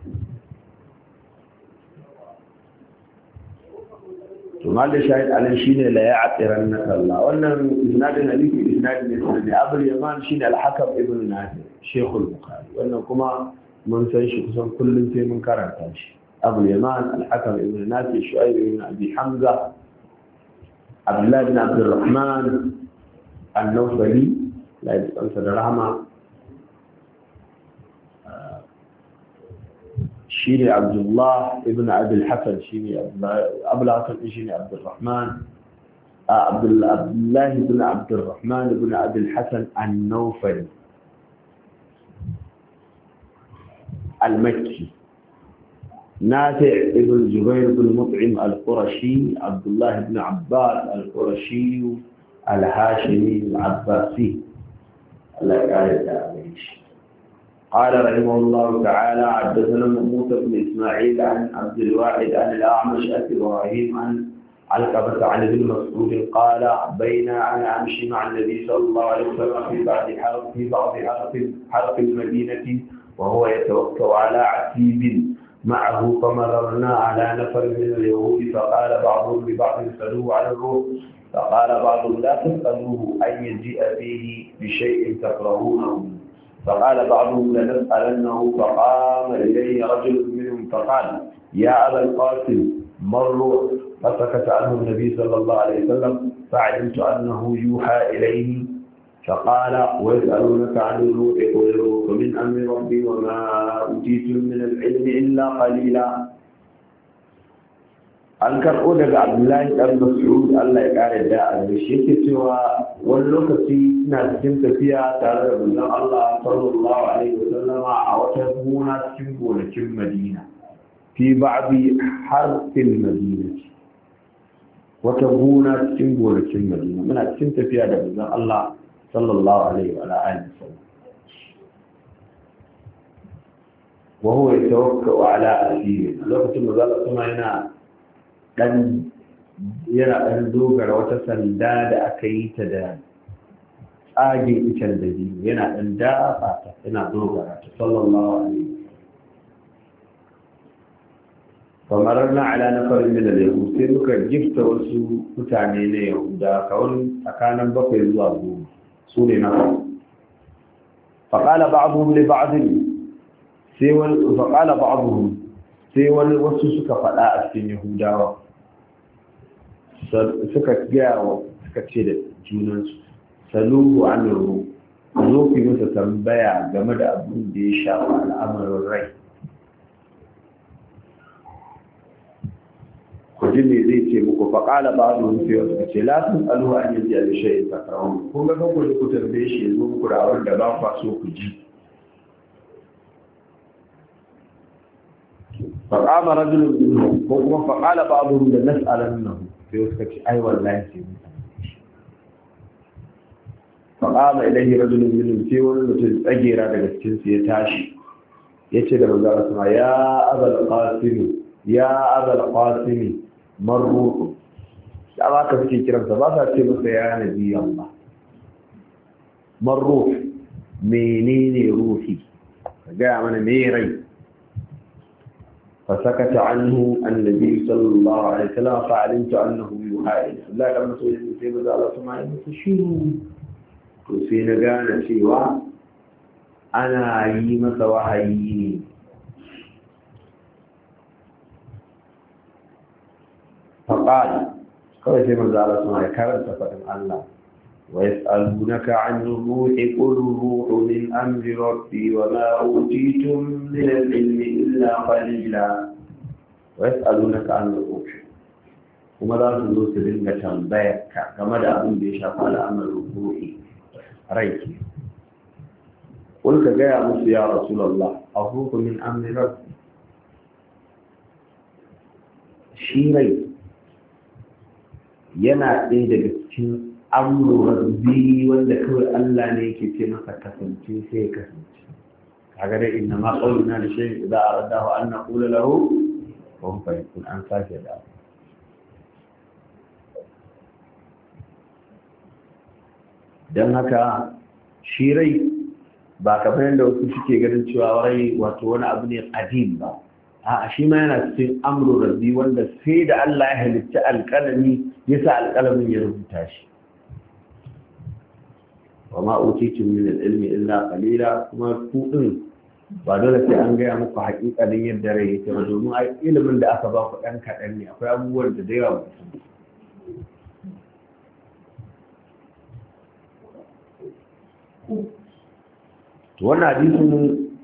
to mal da shahid alan shine la ya'tirannaka Allah wannan isnadin hadisi isnadin ne da Abu Yaman shine al-Hakam ibn Nafi Sheikh al-Bukhari wannan kuma mun san shi kusan kullum sai mun karanta shi Abu Yaman al-Hakam ibn Nafi Shu'aib ibn Abi Hamza Abdullah ibn Abd al-Rahman an-Nawfali la yansa da rahma شيني عبد الله ابن عبد الحسن شيني أبو الحسن شيني عبد الرحمن عبد الله بن عبد الرحمن بن عبد الحسن النوفلي المكي نافع ابن جبير بن مطعم القرشي عبد الله بن عباس القرشي الهاشمي العباسي الله يعز عليه قال رحمه الله تعالى حدثنا موسى بن اسماعيل عن عبد الواحد عن الاعمش ابي ابراهيم عن علقمة عن ابن مسعود قال بين انا امشي مع النبي صلى الله عليه وسلم في بعض حرف في بعض حرف حرف المدينه وهو يتوكل على عتيب معه فمررنا على نفر من اليهود فقال بعضهم لبعض سلوه على الروح فقال بعضهم لا تسالوه ان يجيء فيه بشيء تكرهونه فقال بعضهم لنسألنه فقام إليه رجل منهم فقال يا أبا القاسم مروا فسكت عنه النبي صلى الله عليه وسلم فعلمت أنه يوحى إليه فقال ويسألونك عن الروح قل الروح من أمر ربي وما أوتيتم من العلم إلا قليلا an karɓo daga abdullahi ɗan mas'ud Allah ya ƙara da a da shi yake cewa wani lokaci ina cikin tafiya tare da manzon Allah sallallahu alaihi wasallama a wata gona cikin gonakin Madina fi ba'di harfil Madina wata gona cikin gonakin Madina muna cikin tafiya da manzon Allah sallallahu alaihi wa alihi wasallam wa huwa yatawakkau ala asiri lokacin manzon Allah kuma yana dan yana dan dogara wata sanda da aka yi ta da tsagin icen da biyu yana dan dafa ta yana dogara ta sallallahu alaihi famararna ala nafarin min al-yahud sai muka gifta wasu mutane na yahuda kawai tsakanin bakwai zuwa goma su ne na faƙala ba'aduhum li ba'din sai wani faƙala ba'aduhum sai wani wasu suka faɗa a cikin yahudawa suka gaya wa suka ce da junansu saluhu amiru zo ku yi masa tambaya game da abin da ya shafa al'amarin rai ku ji me zai ce muku faƙala ba da wani fiye suka ce latin aluhu an yi a bishe ya sakarawun kun ga kan ku ku tambaye shi ya zo muku da abin da ba kwa so ku ji فقام رجل منهم فقال بعضهم لنسألنه فيسكت أي والله سيبه فقام إليه رجل منهم في ولد أجير على الجنس يتاشي يتشد رجال اسمه يا أبا القاسم يا أبا القاسم مروا أما كفكي كرم سباسة تبص يا نبي الله مروا منيني روحي جاء من ميري فسكت عنه النبي صلى الله عليه وسلم فعلمت أنه يوحى إليه لا لما سوى المسيب ذا الله سمعه فشيروا كسين قانا سيوا أنا عيمة وحييني فقال قال سيما ذا الله سمعه كرمت فتن الله ويسألونك عن الروح قل الروح من أمر ربي وما أوتيتم من العلم إلا قليلا ويسألونك عن الروح وما لا تدوس لنك تنبيك كما لا أبن بيشاف على أمر الروح ريك قلت جاء موسى يا رسول الله الروح من أمر ربي شي ريك yana ɗaya daga cikin amru rabbi wanda kawai Allah ne yake ce maka kasance sai ya kasance kaga dai inna ma qawluna li shay'in idza aradahu an naqula lahu kun fayakun an sake da dan haka shi rai ba kamar yadda wasu suke ganin cewa rai wato wani abu ne qadim ba a shi ma yana cikin amru rabbi wanda sai da Allah ya halitta alƙalami yasa alƙalamin ya rubuta shi wa ma utitu min al-ilmi illa qalila kuma ku din ba dole sai an gaya muku haƙiƙanin yadda rai yake ba domin ai ilimin da aka ba ku ɗan kaɗan ne akwai abubuwan da da yawa ba to wannan hadisin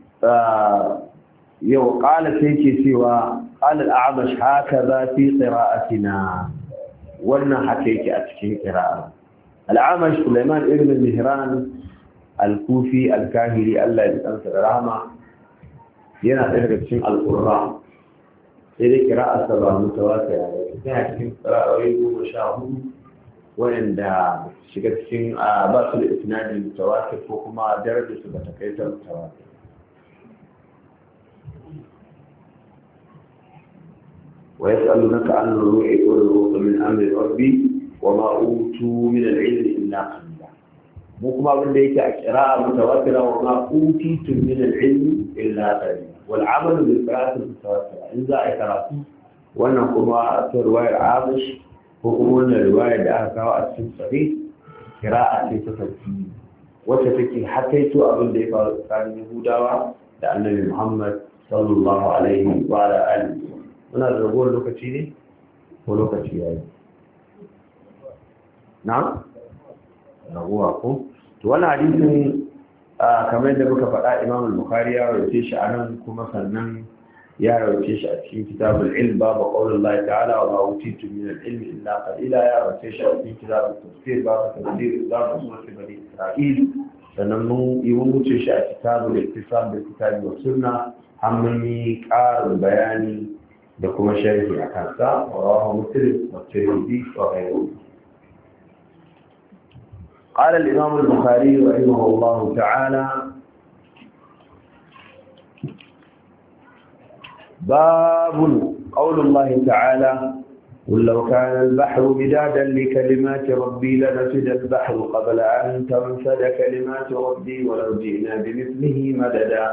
yau qala sai ke cewa qala al-a'mash hakaza fi qira'atina wannan haka yake a cikin qira'a al-a'mash Sulaiman ibn Mihran al-Kufi al-Kahili Allah ya tsansa da rahama yana ɗaya daga cikin al-Qur'an sai dai qira'arsa ba mutawatir ba sai a cikin qira'o'i goma sha hudu wanda shiga cikin ba su da isnadi mutawatir ko kuma darajar su ba ta kai ta mutawatir ويسألونك عن الروح قل الروح من أمر ربي وما أوتوا من العلم إلا قليلا مو كما بده يك قراءة متواترة وما أوتيتم من العلم إلا قليلا والعمل بالقراءة المتواترة إذا قرأت وأنا كما رواية عابش وكما رواية دعاء السن صحيح قراءة تفسير وتفكي حكيت أبن ديفا كان يهودا لأن النبي محمد صلى الله عليه وعلى آله muna da ragowar lokaci ne ko lokaci ya yi na? ragowa ko? to wani hadisin kamar da muka faɗa imam al-bukhari ya rauce shi a nan kuma sannan ya rauce shi a cikin kitabul ilm babu qaulul lahi ta'ala wa ma utitu min al-ilmi illa qalila ya rauce shi a cikin kitabul tafsir babu tafsir babu sunan bani isra'il sannan mun yi wuce shi a kitabul ittisam bil kitabi wa sunna har mun yi ƙarin bayani da kuma sharhi a kansa rawahu muslim wa tirmidhi wa ghayruhu قال الإمام البخاري رحمه الله تعالى باب قول الله تعالى قل لو كان البحر مدادا لكلمات ربي لنفد البحر قبل أن تنفد كلمات ربي ولو جئنا بمثله مددا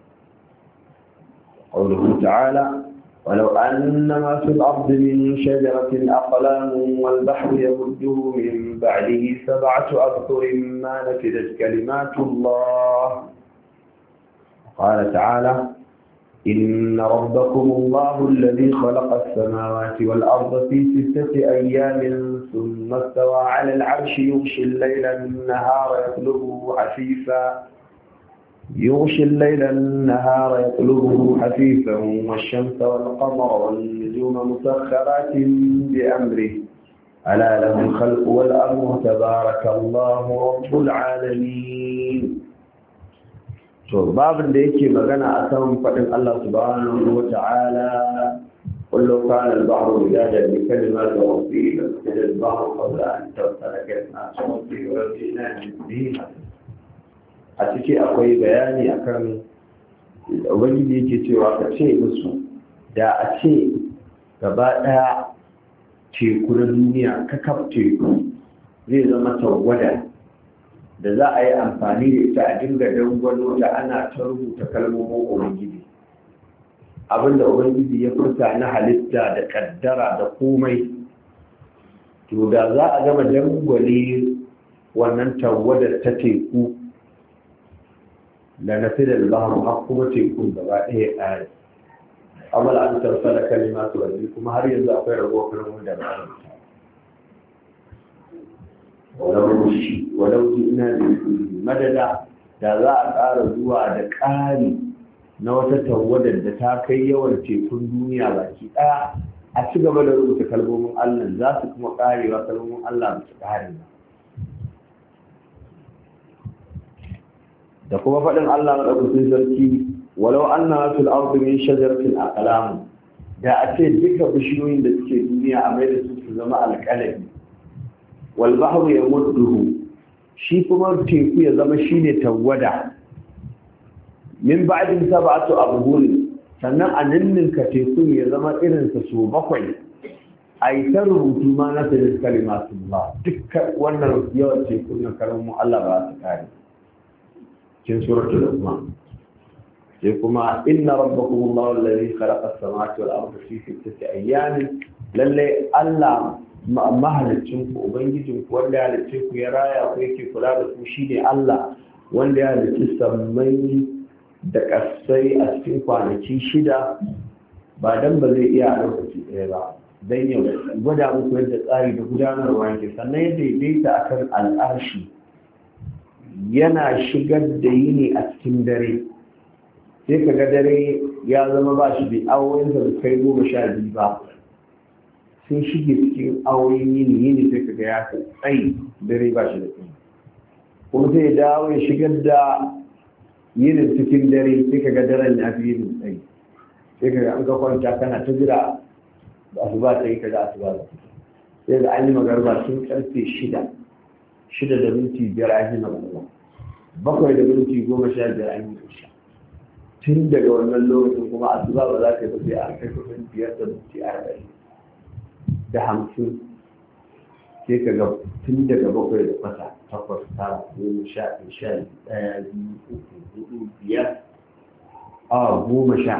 قوله تعالى ولو أن ما في الأرض من شجرة أقلام والبحر يمده من بعده سبعة أبحر ما نفدت كلمات الله قال تعالى إن ربكم الله الذي خلق السماوات والأرض في ستة أيام ثم استوى على العرش يغشي الليل النهار يطلبه حثيثا يغشي الليل النهار يطلبه حثيثا والشمس والقمر والنجوم مسخرات بأمره ألا له الخلق والأمر تبارك الله رب العالمين باب da yake magana akan fadin Allah subhanahu wa ta'ala قل لو كان البحر مدادا لكلمات ربي لنفد البحر قبل أن تنفد كلمات ربي ولجئنا به a ciki akwai bayani akan ubangiji yake cewa ka ce musu da a ce gaba daya teku na duniya ka kaf teku zai zama tawwada da za a yi amfani da ita a dinga dangwalo da ana ta rubuta kalmomin ubangiji abinda ubangiji ya furta na halitta da kaddara da komai to da za a gama dangwale wannan tawwadar ta teku لنفد البحر حقوة يكون بغائه آية أولا أن ترسل كلمات ربكم هل يزع في ربوك لهم دماء ولو ولو جئنا مددا da za a ƙara zuwa da ƙari na wata tawadar da ta kai yawan tekun duniya baki ɗaya a ci gaba da rubuta kalmomin Allah za su kuma ƙarewa kalmomin Allah ba su ƙare ba da kuma faɗin Allah maɗaukakin sarki walau anna fil ardi min shajaratin aqlam da a ce duka bishiyoyin da suke duniya a mai da su su zama alƙalami wal bahru yamudduhu shi kuma teku ya zama shine tawwada min ba'din sab'atu abhur sannan a ninninka tekun ya zama irin sa so bakwai ai ta rubutu ma na da kalimatullah dukkan wannan yawan tekun na karamu Allah ba su kare cikin suratul luqman sai kuma inna rabbakum Allahu alladhi khalaqa as-samawati wal arda fi sittati ayyamin lalle Allah mahalicin ku ubangijin ku wanda ya halicce ku ya raya ku yake kula da ku shine Allah wanda ya halicci sammai da kasai a cikin kwanaki shida ba dan ba zai iya a lokaci ɗaya ba dan ya gwada muku yadda tsari da gudanarwa yake sannan ya daidaita akan al'arshi yana shigar da yini a cikin dare sai ka ga dare ya zama ba shi da awoyin da kai goma sha biyu ba sun shige cikin awoyin yini yini sai ka ga ya tsayi dare ba shi da tsayi kuma sai dawo ya shigar da yinin cikin dare sai ka ga daren ya fi yinin tsayi sai ka ga an ka kwanta kana ta jira da asuba ta yi ka ga asuba da sai da an yi magarba sun karfe shida shida da minti biyar an yi magarba bakwai da minti goma sha biyar an yi isha tun daga wannan lokacin kuma asuba ba za ka yi tafiya a kai kusan biyar da minti arba'in da hamsin sai ka ga tun daga bakwai da kwata takwas tara goma sha ɗaya sha ɗaya biyu uku hudu biyar a goma sha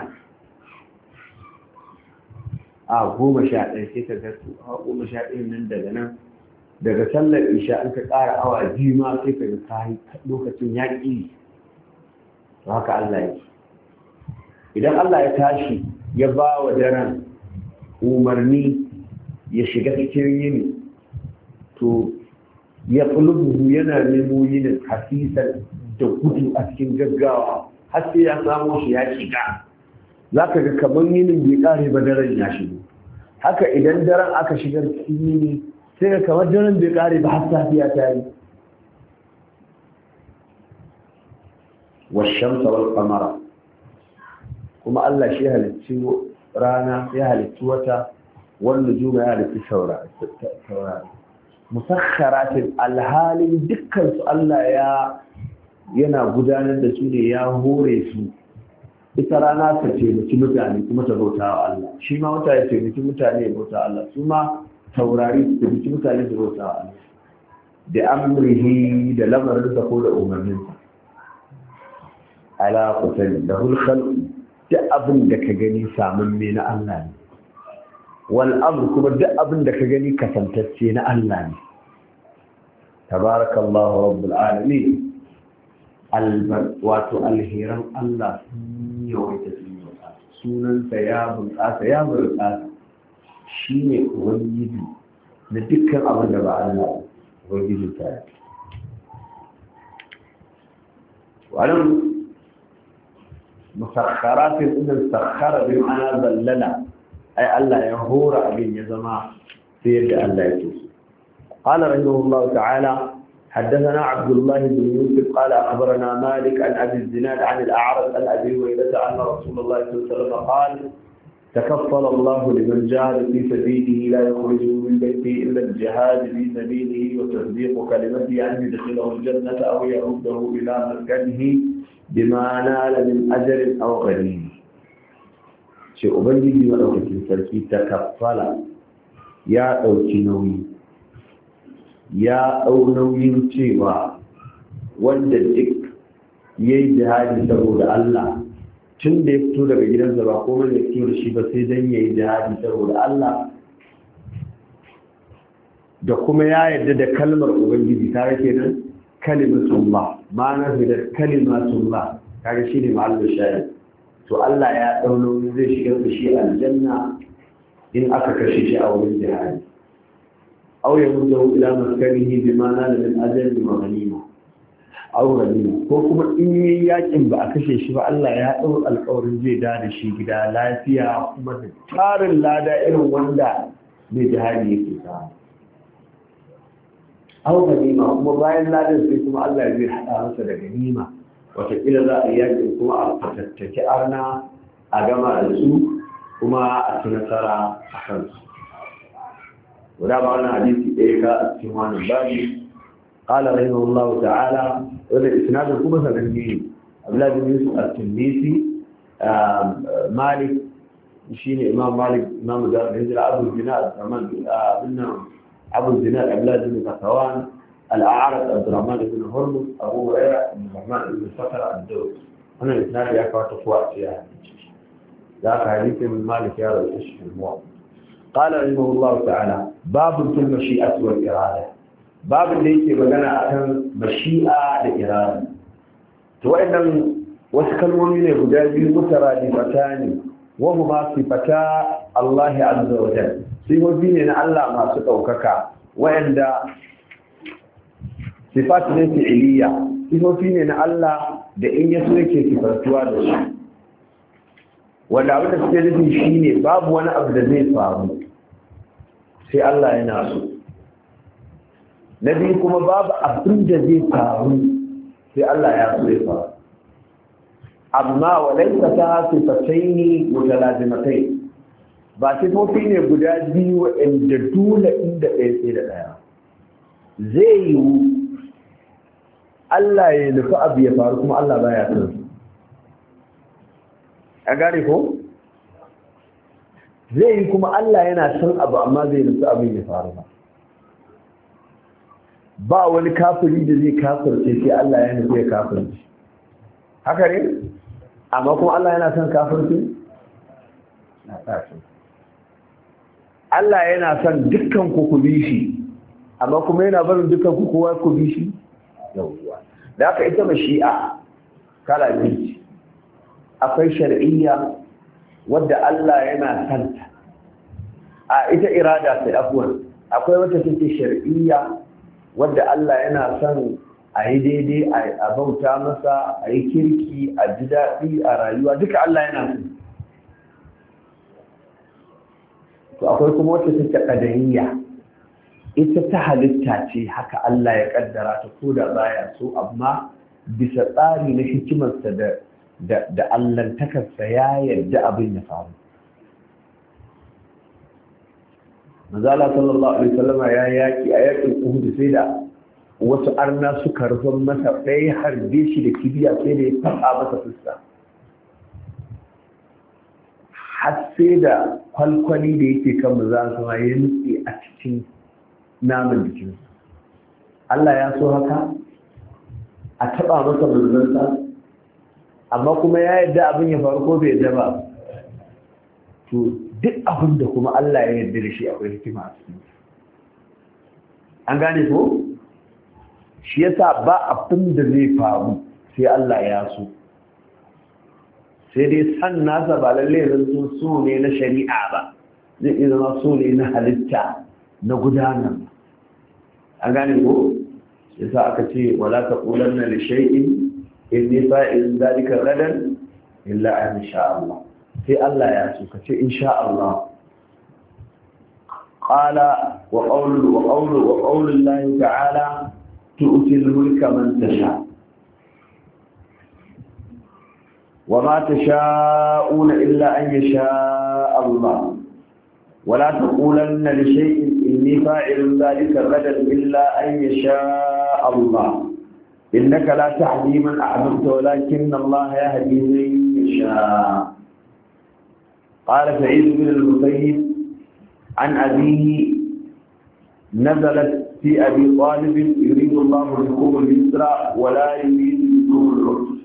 a goma sha ɗaya sai ka ga a goma sha ɗaya nan daga nan daga sallar isha an ka ƙara awa biyu ma sai ka ga kayi lokacin yaƙi haka Allah ya idan Allah ya tashi ya ba wa daren umarni ya shiga cikin yini to ya ƙulubu yana nemo yinin hasisan da gudu a cikin gaggawa har sai ya samu shi ya shiga za ka ga kamar yinin bai ƙare ba daren ya shigo haka idan daren aka shiga cikin yini sai ga kamar daren bai ƙare ba har safiya ta yi washamsa wal qamara kuma Allah shi halicci rana ya halicci wata wanda juma ya halicci saurari musakharatin alhalin dukkan su Allah ya yana gudanar da su ne ya hore su ita rana ta taimaki mutane kuma ta bauta wa Allah shi ma wata ya taimaki mutane ya bauta wa Allah su ma taurari su taimaki mutane da bauta wa Allah da amrihi da lamarinsa ko da umarninsa ala qutani da hulkhalqu duk abin da ka gani samamme na Allah ne wal amr kuma duk abin da ka gani kasantacce na Allah ne tabarakallahu rabbul alamin albar wato alhiran Allah sun yawaita sunansa ya bunƙasa ya bunƙasa shine ubangiji na dukkan abin da ba Allah ubangiji ta wannan مسخرات إن السخر بمعنى ذللا أي الله يهور أبين يزمع سيد الله يجوز قال رحمه الله تعالى حدثنا عبد الله بن يوسف قال أخبرنا مالك عن أبي الزناد عن الأعرج عن أبي هريرة أن رسول الله صلى الله عليه وسلم قال تكفل الله لمن جاهد في سبيله لا يخرج من بيته إلا الجهاد في سبيله وتصديق كلمته أن يدخله الجنة أو يعوده إلى مسكنه بما نال من أجر أو غنيمة شيء أبنجي مدوكتين سركي تكفل يا أوكي نوي يا أو نوي cewa wanda duk yayi jihadi saboda Allah tun da ya fito daga gidansa ba komai da fito da shi ba sai dan yayi jihadi saboda Allah da kuma ya yarda da kalmar ubangiji tare kenan kalimatullah ma'ana da kalimatullah kaga shine ma'allu shayar to Allah ya dauno zai shigar da shi aljanna in aka kashe shi a wurin jihadi aw yamudu ila maskanihi bima nala min ajrin wa ghanima aw ghanima ko kuma in yi yakin ba a kashe shi ba Allah ya dau alƙawarin zai da da shi gida lafiya kuma da tarin lada irin wanda mai jihadi yake samu aw ganima kuma bayan ladan sai kuma Allah zai hada masa da ganima wataƙila za a yakin kuma a fatattaki arna a gama da su kuma a ci nasara a kansu ولا معنى حديث إيكا السمان الباقي قال رحمه الله تعالى والإسناد الكبث الأنجيل أبلا بن يوسف التنبيسي مالك مشيني إمام مالك إمام دار الهجرة أبو الزناد كمان أبو الزناد أبلا بن قطوان الأعرج عبد الرحمن بن هرمز أبو هريرة بن الرحمن بن صخر الدوس أنا الإسناد يقع تفوات يعني ذاك حديث من مالك يا رب في الموضوع قال رحمه الله تعالى باب في المشيئة والإرادة باب اللي يجي بغنا عن مشيئة الإرادة وإن وسكلوني ne guda biyu mutaraadifatani wa huma sifata Allah azza wa jalla sifofi ne na Allah masu daukaka wa'anda sifat ne fi'iliya sifofi ne na Allah da in yaso yake sifantuwa da shi wanda abin da suke nufi shine babu wani abu da zai faru sai Allah yana so nabi kuma babu abin da zai faru sai Allah ya so ya faru amma walaisa ta sifataini mutalazimatai ba sifofi ne guda biyu inda dole inda ɗaya sai da ɗaya zai yiwu Allah ya nufi abu ya faru kuma Allah baya son a gane ko zai yi kuma Allah yana son abu amma zai nufi abin ya faru ba ba wani kafiri da zai kafirce sai Allah ya nufi ya kafirce haka ne amma kuma Allah yana son kafirci na tashi Allah yana son dukkan ku ku bi shi amma kuma yana barin dukkan ku kowa ku bi shi yawwa da haka ita mashi'a kala biyu akwai shar'iyya wadda Allah yana son ta a ita irada sai afwan akwai wata take shar'iyya wadda Allah yana son a yi daidai a bauta masa a yi kirki a ji daɗi a rayuwa duka Allah yana so to akwai kuma wata take ƙadariya ita ta halitta ce haka Allah ya ƙaddara ta ko da baya so amma bisa tsari na hikimarsa da da da allantakarsa ya yarda abin ya faru manzala sallallahu alaihi wasallam ya yaki a yakin Uhud sai da wasu arna suka rufe masa ɗaya harbe shi da kibiya sai da ya faɗa masa fuska har sai da kwalkwali da yake kan maza sama ya nutse a cikin naman jikinsa Allah ya so haka a taɓa masa manzansa amma kuma ya yarda abin ya faru ko bai yarda ba to duk abin da kuma Allah ya yarda da shi akwai hikima a cikin an gane ko shi yasa ba abin da zai faru sai Allah ya so sai dai san nasa ba lalle zan so ne na shari'a ba zai iya zama so ne na halitta na gudanar an gane ko yasa aka ce wala taqulanna li shay'in inni fa'il dhalika gadan illa an sha Allah sai Allah ya so ka ce insha Allah qala wa qawlu wa qawlu wa qawlu Allah ta'ala تؤتي الملك من تشاء وما تشاءون إلا أن يشاء الله ولا تقولن لشيء إني فاعل ذلك غدا إلا أن يشاء الله إنك لا تهدي من أحببت ولكن الله يهدي من يشاء قال سعيد بن المسيب عن أبيه نزلت في أبي طالب يريد الله بكم اليسر ولا يريد بكم العسر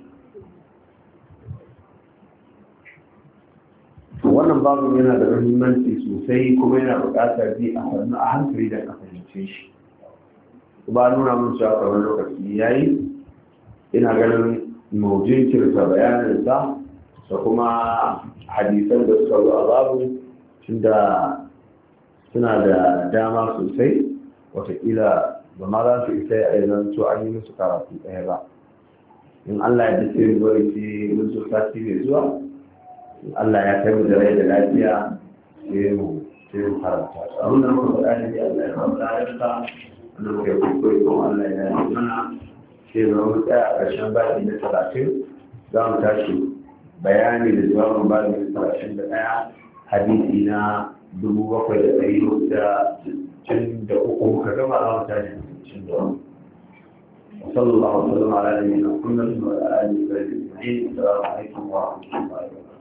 wannan babu yana da muhimmanci sosai kuma yana buƙatar bi a hannu a hankali da ka fahimce shi ba nuna mun cewa kamar lokaci yayi ina ganin mawjin kirta bayanin sa da kuma hadisan da suka zo a babu tunda suna da dama sosai wataƙila ba ma za su isa a yanzu to an yi musu karatu ɗaya ba in Allah ya dace mu bari sai mun so sati mai zuwa in Allah ya kai mu da rai da lafiya sai mu sai mu karanta abin da muka faɗa ne Allah ya faɗa yarda wannan muka yi koyi kuma Allah ya yi mana sai mu mu tsaya a ƙarshen baɗi na talatin za mu tashi bayani da jawabin baɗi na talatin da ɗaya hadisi na dubu bakwai da ɗari da sittin da uku muka gama a wata da sittin da uku. وصلى الله وسلم على نبينا محمد وعلى اله وصحبه اجمعين. السلام عليكم ورحمه الله